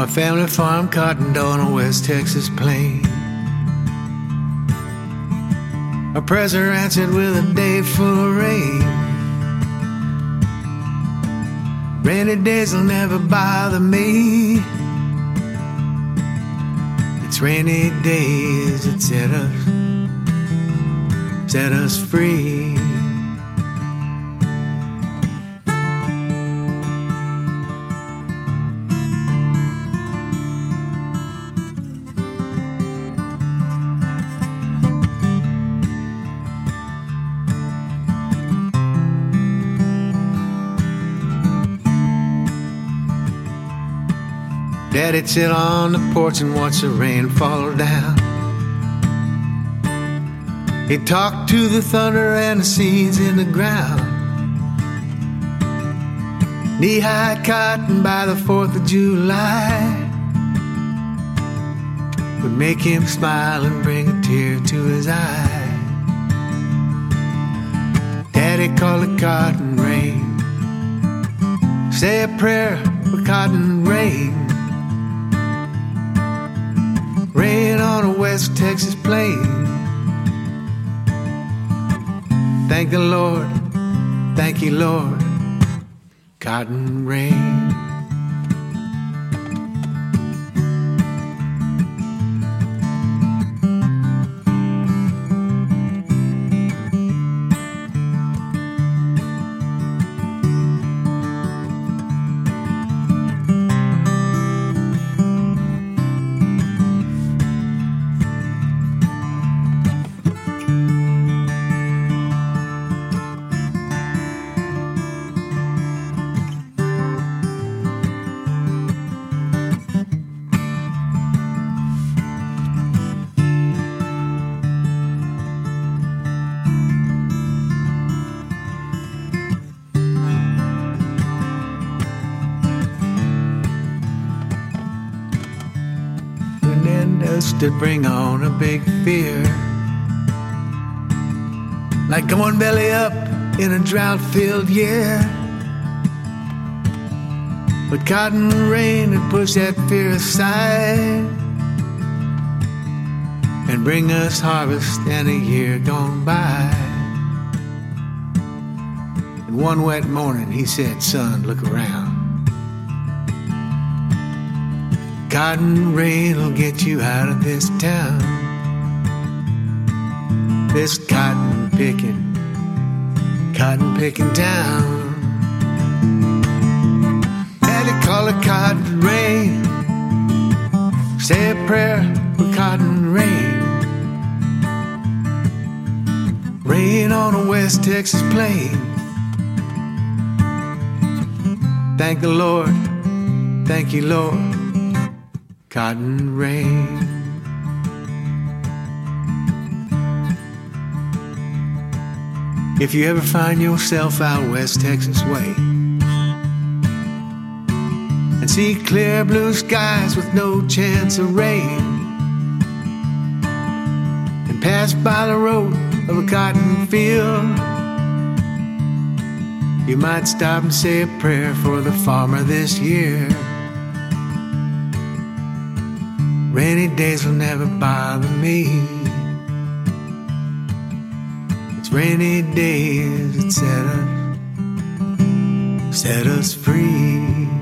My family farm cotton on a West Texas plain. Our presser answered with a day full of rain. Rainy days will never bother me. It's rainy days that set us free. Daddy'd sit on the porch and watch the rain fall down. He'd talk to the thunder and the seeds in the ground. Knee-high cotton by the 4th of July would make him smile and bring a tear to his eye. Daddy called it cotton rain. Say a prayer for cotton rain. Rain on a West Texas plain. Thank the Lord, thank you, Lord, cotton rain. To bring on a big fear, like going belly up in a drought-filled year. But cotton rain would push that fear aside and bring us harvest and a year gone by. And one wet morning he said, "Son, look around. Cotton rain will get you out of this town. This cotton picking town." Daddy call it cotton rain. Say a prayer for cotton rain. Rain on a West Texas plain. Thank the Lord, thank you, Lord, cotton rain. If you ever find yourself out West Texas way and see clear blue skies with no chance of rain, and pass by the road of a cotton field, you might stop and say a prayer for the farmer this year. Rainy days will never bother me. It's rainy days that set us free.